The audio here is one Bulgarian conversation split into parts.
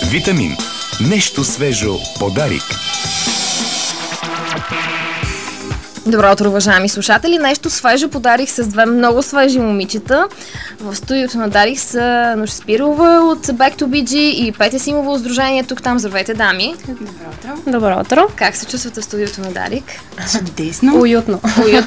Витамин. Нещо свежо подарик. Добро утро, уважаеми слушатели! Нещо свежо подарих с две много свежи момичета. В студиото на Дарих са Нуша Спирова от Back to BG и Петя Симова от Сдружение Тук-там. Здравейте, дами! Добро утро! Добро утро! Как се чувствате в студиото на Дарик? Чудесно! Уютно!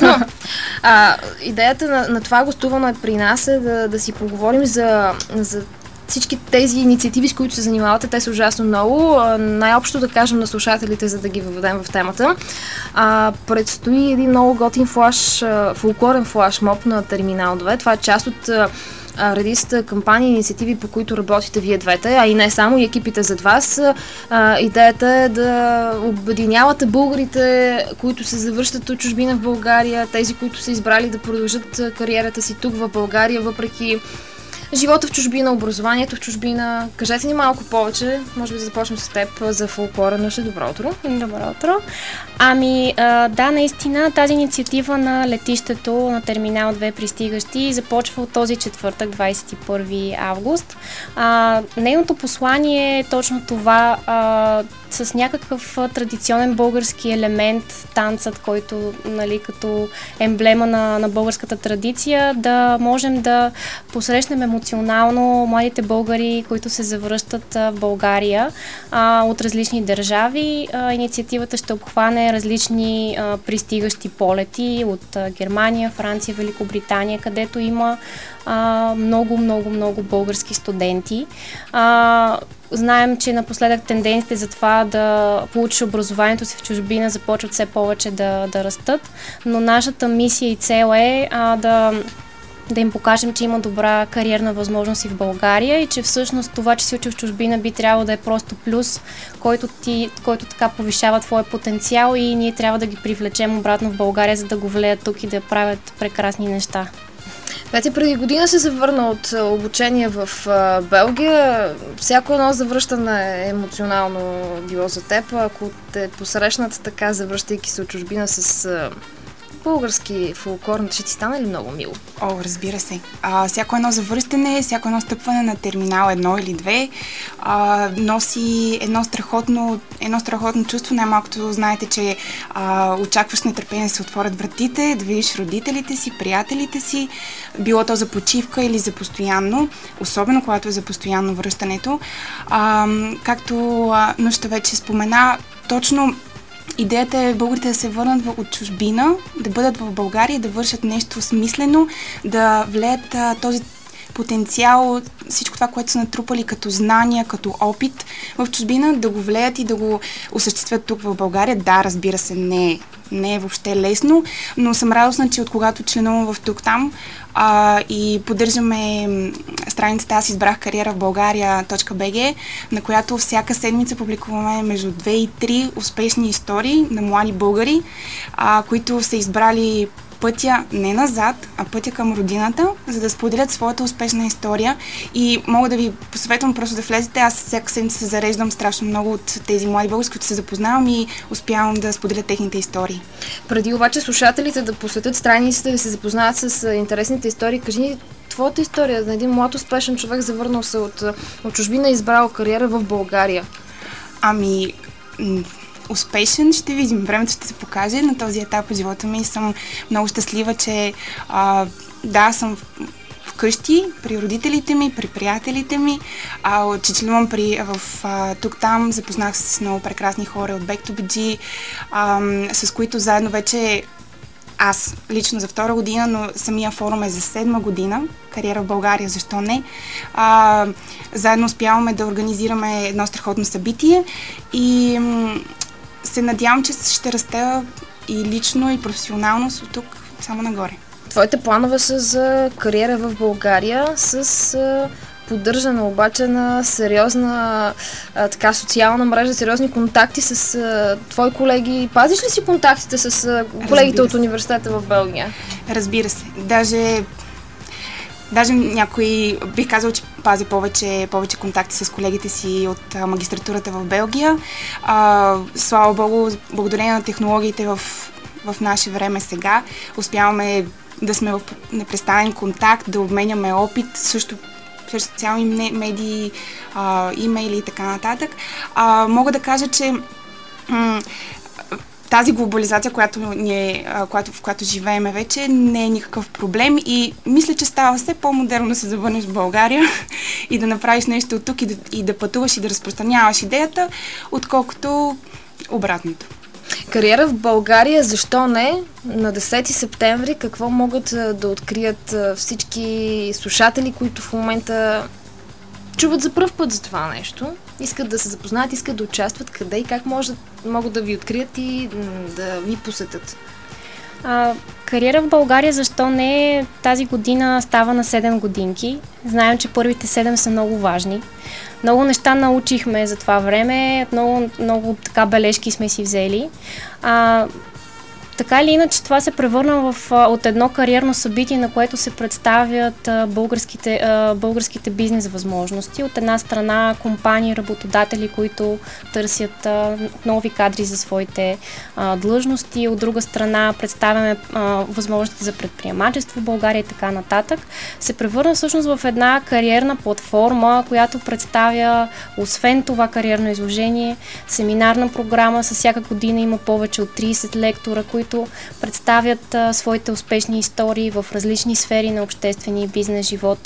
Идеята на това гостуване при нас е да си поговорим за всички тези инициативи, с които се занимавате. Те са ужасно много. Най-общо да кажем на слушателите, за да ги въведем в темата. Предстои един много готин фолклорен флашмоб на Терминал 2. Това е част от редицата кампании и инициативи, по които работите вие двете, а и не само, и екипите зад вас. Идеята е да обединявате българите, които се завръщат от чужбина в България, тези, които са избрали да продължат кариерата си тук в България, въпреки живота в чужбина, образованието в чужбина. Кажете ни малко повече. Може би да започнем с теб за фолклора. Нуша, добро утро. Добро утро. Да, наистина тази инициатива на летището на Терминал 2 пристигащи започва от този четвъртък, 21 август. Нейното послание е точно това, с някакъв традиционен български елемент, танцът, който, нали, като емблема на българската традиция, да можем да посрещнем емоционално младите българи, които се завръщат в България от различни държави. Инициативата ще обхване различни пристигащи полети от Германия, Франция, Великобритания, където има много български студенти. Знаем, че напоследък тенденциите за това да получиш образованието си в чужбина започват все повече да растат, но нашата мисия и цел е да им покажем, че има добра кариерна възможност и в България и че всъщност това, че си учил в чужбина, би трябвало да е просто плюс, който така повишава твоя потенциал и ние трябва да ги привлечем обратно в България, за да го влеят тук и да правят прекрасни неща. Петя, преди година се завърна от обучение в Белгия. Всяко едно завръщане е емоционално било за теб. Ако те посрещнат така, завръщайки се от чужбина с български фолклор, ще ти стане ли много мило? Разбира се. Всяко едно завръщане, всяко едно стъпване на Терминал 1 или 2 носи едно страхотно чувство. Най-малкото знаете, че очакваш нетърпение да се отворят вратите, да видиш родителите си, приятелите си, било то за почивка или за постоянно, особено когато е за постоянно връщането. Както Нуща вече спомена, точно идеята е българите да се върнат от чужбина, да бъдат в България, да вършат нещо смислено, да влеят този потенциал, всичко това, което са натрупали като знания, като опит в чужбина, да го влеят и да го осъществят тук в България. Да, разбира се, не е въобще лесно, но съм радостна, че от когато членувам в Тук-там и поддържаме страницата Аз избрах кариера в България.bg, на която всяка седмица публикуваме между 2 и 3 успешни истории на млади българи, които са избрали пътя не назад, а пътя към родината, за да споделят своята успешна история. И мога да ви посъветвам просто да влезете. Аз всяка седмица се зареждам страшно много от тези млади българи, с които се запознавам и успявам да споделя техните истории. Преди обаче слушателите да посетят страниците, да се запознават с интересните истории, кажи ни твоята история на един млад успешен човек, завърнал се от чужбина и избрал кариера в България. Успешен, ще видим. Времето ще се покаже. На този етап от живота ми съм много щастлива, че съм вкъщи, при родителите ми, при приятелите ми, че членувам Тук-там, запознах се с много прекрасни хора от Back to BG, с които заедно вече аз лично за 2 година, но самия форум е за 7 година. Кариера в България, защо не? Заедно успяваме да организираме едно страхотно събитие и се надявам, че ще расте и лично, и професионално от тук само нагоре. Твоите планове са за кариера в България с поддържане обаче на сериозна социална мрежа, сериозни контакти с твои колеги. Пазиш ли си контактите с колегите от университета в Белгия? Разбира се. Даже някой бих казал, че пази повече контакти с колегите си от магистратурата в Белгия. Слава Богу, благодарение на технологиите в наше време сега, успяваме да сме в непрестанен контакт, да обменяме опит. Също всякакви социални медии, имейли и така нататък, мога да кажа, че тази глобализация, в която живееме вече, не е никакъв проблем и мисля, че става все по-модерно да се завърнеш в България и да направиш нещо от тук и да пътуваш и да разпространяваш идеята, отколкото обратното. Кариера в България, защо не? На 10 септември какво могат да открият всички слушатели, които в момента чуват за пръв път за това нещо, искат да се запознаят, искат да участват, къде и как могат да ви открият и да ви посетят? Кариера в България, защо не? Тази година става на 7 годинки. Знаем, че първите 7 са много важни. Много неща научихме за това време, много така бележки сме си взели. Така или иначе, това се превърна от едно кариерно събитие, на което се представят българските бизнес възможности. От една страна компании, работодатели, които търсят нови кадри за своите длъжности. От друга страна представяме възможности за предприемачество в България и така нататък. Се превърна всъщност в една кариерна платформа, която представя, освен това кариерно изложение, семинарна програма. С всяка година има повече от 30 лектора, които представят своите успешни истории в различни сфери на обществения и бизнес живот.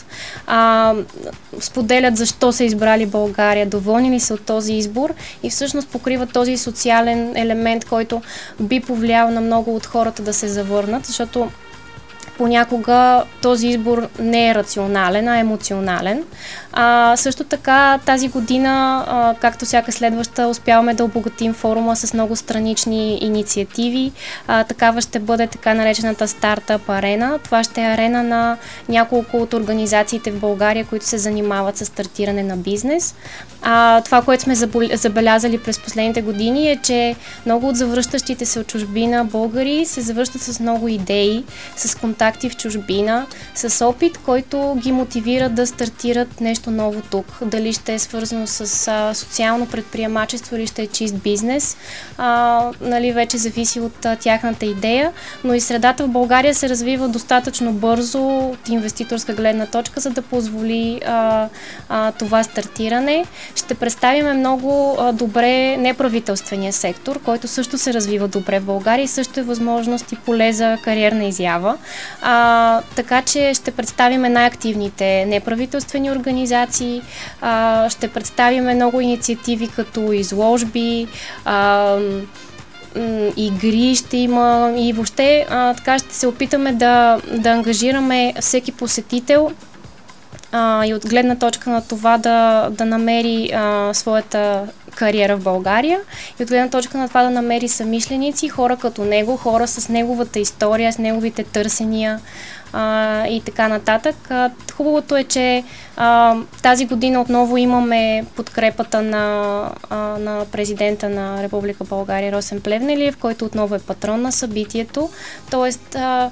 Споделят защо са избрали България, доволни ли са от този избор и всъщност покриват този социален елемент, който би повлиял на много от хората да се завърнат, защото понякога този избор не е рационален, а емоционален. Също така тази година, както всяка следваща, успяваме да обогатим форума с много странични инициативи. Такава ще бъде така наречената стартъп арена. Това ще е арена на няколко от организациите в България, които се занимават с стартиране на бизнес. Това, което сме забелязали през последните години е, че много от завръщащите се от чужбина българи се завръщат с много идеи, с контакти в чужбина, с опит, който ги мотивира да стартират нещо ново тук. Дали ще е свързано с социално предприемачество или ще е чист бизнес, вече зависи от тяхната идея, но и средата в България се развива достатъчно бързо от инвеститорска гледна точка, за да позволи това стартиране. Ще представим много добре неправителствения сектор, който също се развива добре в България и също е възможност и поле за кариерна изява. Така че ще представим най-активните неправителствени организации, ще представим много инициативи като изложби, игри ще има и въобще така ще се опитаме да ангажираме всеки посетител и от гледна точка на това да намери своята кариера в България и от гледна точка на това да намери съмишленици, хора като него, хора с неговата история, с неговите търсения и така нататък. Хубавото е, че тази година отново имаме подкрепата на президента на Република България Росен Плевнелиев, който отново е патрон на събитието. Тоест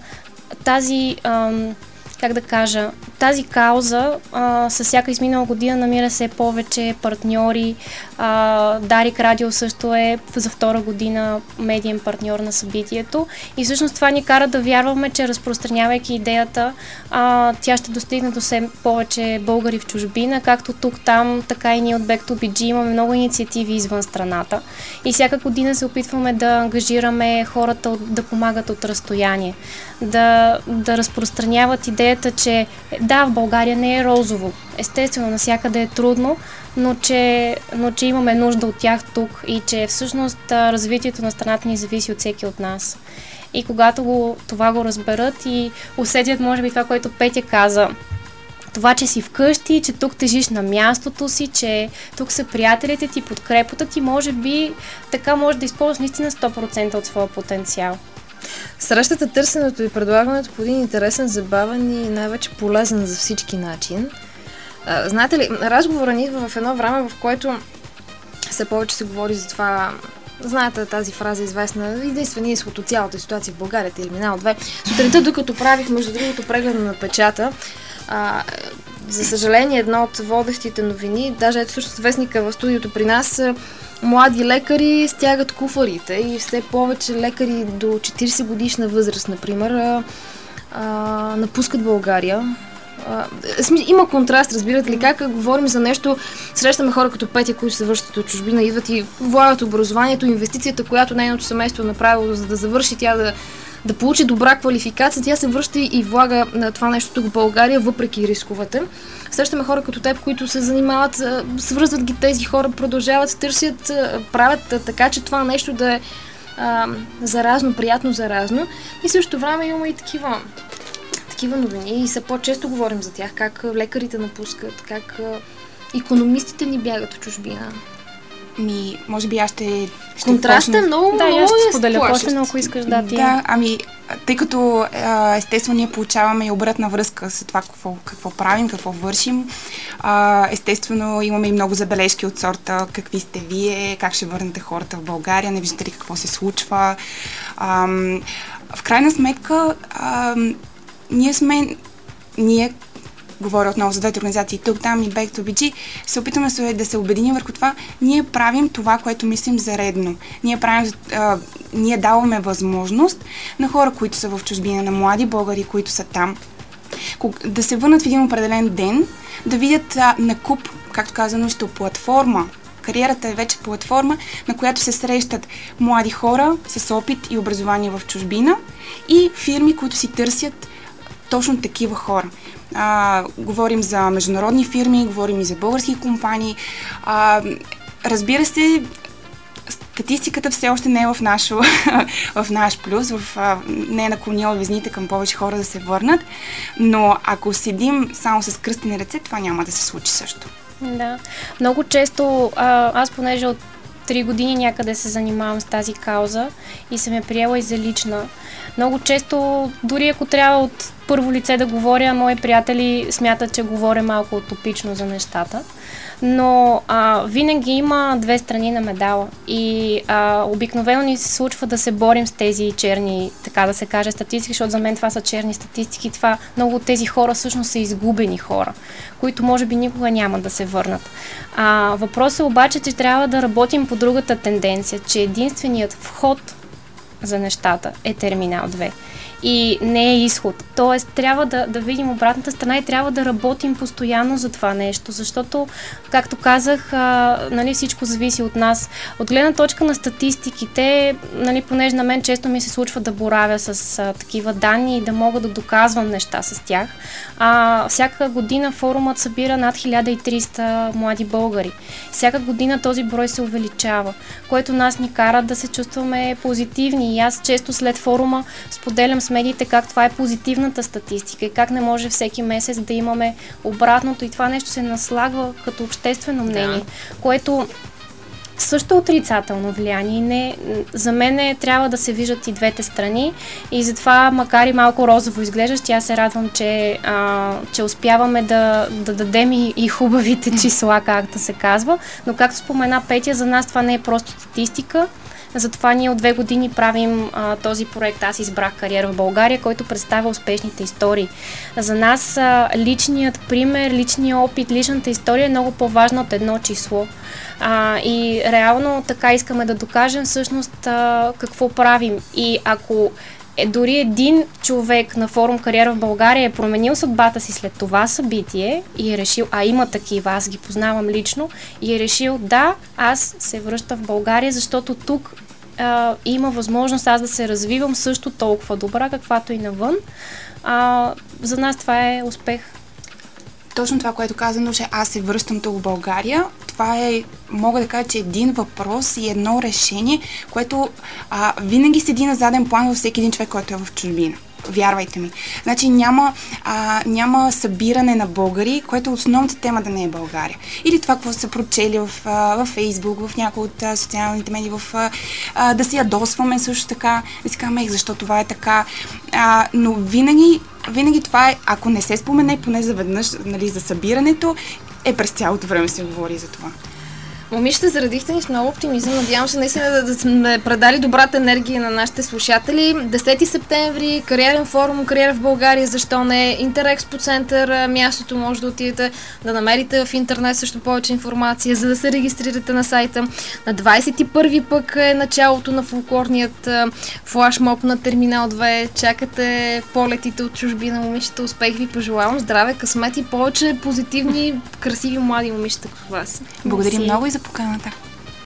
тази кауза със всяка изминала година намира се повече партньори. Дарик Радио също е за втора година медиен партньор на събитието и всъщност това ни кара да вярваме, че разпространявайки идеята, тя ще достигне до все повече българи в чужбина, както тук-там, така и ние от Back2BG имаме много инициативи извън страната и всяка година се опитваме да ангажираме хората да помагат от разстояние, да разпространяват идеята, че да, в България не е розово. Естествено, навсякъде е трудно, но че имаме нужда от тях тук и че всъщност развитието на страната ни зависи от всеки от нас. И когато това го разберат и усетят, може би, това, което Петя каза, това, че си вкъщи, че тук тежиш на мястото си, че тук са приятелите ти, подкрепата ти, може би така може да използваш наистина 100% от своя потенциал. Срещата, търсенето и предлагането по един интересен, забавен и най-вече полезен за всички начин. Знаете ли, разговора ни идва в едно време, в което все повече се говори за това. Знаете тази фраза известна, единствения изход от цялата ситуация в България, терминал 2. Сутринта, докато правих, между другото, прегледа на печата, за съжаление, едно от водещите новини, даже ето също вестника в студиото при нас, млади лекари стягат куфарите и все повече лекари до 40 годишна възраст, например, напускат България Има контраст, разбирате ли, как говорим за нещо, срещаме хора като Петя, които се връщат от чужбина, идват и влагат образованието, инвестицията, която нейното семейство е направило, за да завърши тя да получи добра квалификация, тя се връща и влага на това нещо тук в България, въпреки рисковете. Срещаме хора като теб, които се занимават, свързват ги тези хора, продължават, търсят, правят така, че това нещо да е заразно, приятно заразно. И също време имаме и такива новини и са по-често говорим за тях, как лекарите напускат, как икономистите ни бягат в чужбина. Може би аз ще контрастът е много, да, много ще споделя почна, ако искаш да ти. Да, тъй като естествено ние получаваме и обратна връзка с това какво правим, какво вършим. Естествено имаме и много забележки от сорта какви сте вие, как ще върнете хората в България, не виждате ли какво се случва. В крайна сметка ние говоря отново за двете организации тук, там и Back to BG, се опитваме да се обединим върху това. Ние правим това, което мислим за редно. Ние даваме възможност на хора, които са в чужбина, на млади българи, които са там, да се върнат в един определен ден, да видят на куп, както казано, платформа. Кариерата е вече платформа, на която се срещат млади хора с опит и образование в чужбина и фирми, които си търсят точно такива хора. Говорим за международни фирми, говорим и за български компании. Разбира се, статистиката все още не е в наш плюс, не е наклонила везните към повече хора да се върнат, но ако седим само с кръстени ръце, това няма да се случи също. Да, много често, аз понеже от 3 години някъде се занимавам с тази кауза и съм я приела и за лична. Много често, дори ако трябва от първо лице да говоря, мои приятели смятат, че говоря малко утопично за нещата. Но винаги има две страни на медала и обикновено ни се случва да се борим с тези черни, така да се каже, статистики, защото за мен това са черни статистики. Много от тези хора всъщност са изгубени хора, които може би никога няма да се върнат. Въпросът е обаче, че трябва да работим по другата тенденция, че единственият вход за нещата е терминал 2. И не е изход. Тоест, трябва да видим обратната страна и трябва да работим постоянно за това нещо, защото, както казах, всичко зависи от нас. От гледна точка на статистиките, понеже на мен често ми се случва да боравя с такива данни и да мога да доказвам неща с тях. Всяка година форумът събира над 1300 млади българи. Всяка година този брой се увеличава, което нас ни кара да се чувстваме позитивни. И аз често след форума споделям с медиите как това е позитивната статистика и как не може всеки месец да имаме обратното и това нещо се наслагва като обществено мнение, което също е отрицателно влияние. За мен трябва да се виждат и двете страни и затова, макар и малко розово изглеждащ, аз се радвам, че успяваме да дадем и хубавите числа, както се казва, но както спомена Петя, за нас това не е просто статистика. Затова ние от 2 години правим този проект Аз избрах кариера в България, който представя успешните истории. За нас личният пример, личният опит, личната история е много по-важна от едно число. И реално така искаме да докажем всъщност какво правим. И ако дори един човек на форум Кариера в България е променил съдбата си след това събитие и е решил, има такива, аз ги познавам лично, и е решил, аз се връщам в България, защото тук има възможност аз да се развивам също толкова добра, каквато и навън. За нас това е успех. Точно това, което казано, че аз се връщам тук в България, това е, мога да кажа, че един въпрос и едно решение, което винаги седи на заден план във всеки един човек, който е в чужбина. Вярвайте ми. Значи няма събиране на българи, което основната тема да не е България. Или това, какво са прочели в Фейсбук, в някои от социалните медии, да се ядосваме също така, да си казваме, защо това е така. Но винаги това е, ако не се спомене, поне заведнъж, за събирането, през цялото време се говори за това. Момичета, зарадихте ни с много оптимизъм. Надявам се наистина да сме предали добрата енергия на нашите слушатели. 10 септември, кариерен форум, кариера в България, защо не? Интерекспо център, мястото може да отидете да намерите в интернет също повече информация, за да се регистрирате на сайта. На 21 пък е началото на фолклорният флашмоб на Терминал 2. Чакате полетите от чужбина, момичета. Успех ви пожелавам, здраве, късмет и повече позитивни, красиви млади момичета като вас. Благодарим много и за поканата.